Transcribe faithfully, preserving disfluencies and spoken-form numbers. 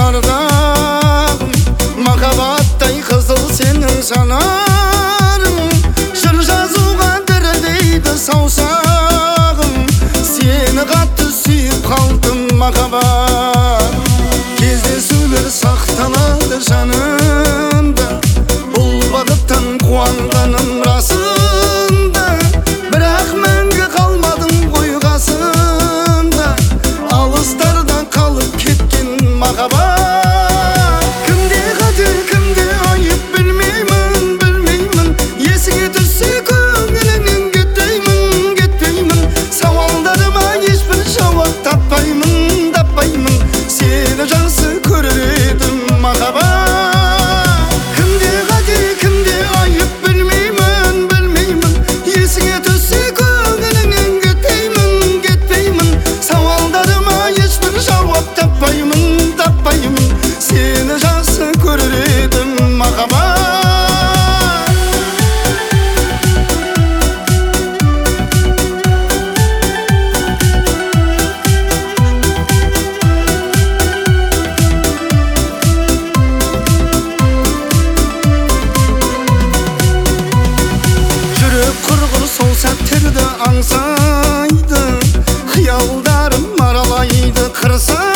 ардағым, махаббаттай қызыл сенің жанарың. Жыр жазуға дірілдейді саусағым, сені қатты сүйіп қалдым махаббат. Кездесулер сақталады жанымда, бұл бақыттан қуанғаным расында. Бірақ мәңгі қалмадым ғой қасымда, алыстарда қалып кеткен махаббат. Кімде қадір, кімде айып білмеймін, білмеймін. Есіңе түссе көңіліңнен кетпеймін, кетпеймін. Сауалдарыма ешбір жауап таппаймын, таппаймын. Сені жақсы көрер едім махаббат. Кімде қадір, кімде айып білмеймін, білмеймін. Есіңе түссе көңіліңнен кетпеймін, кетпеймін. Сауалдарыма ешбір жауап таппаймын, таппаймын. Сені жақсы көрер едім махаббат. Жүрек құрғыр сол сәттерді аңсайды, қиялдарым аралайды қырса.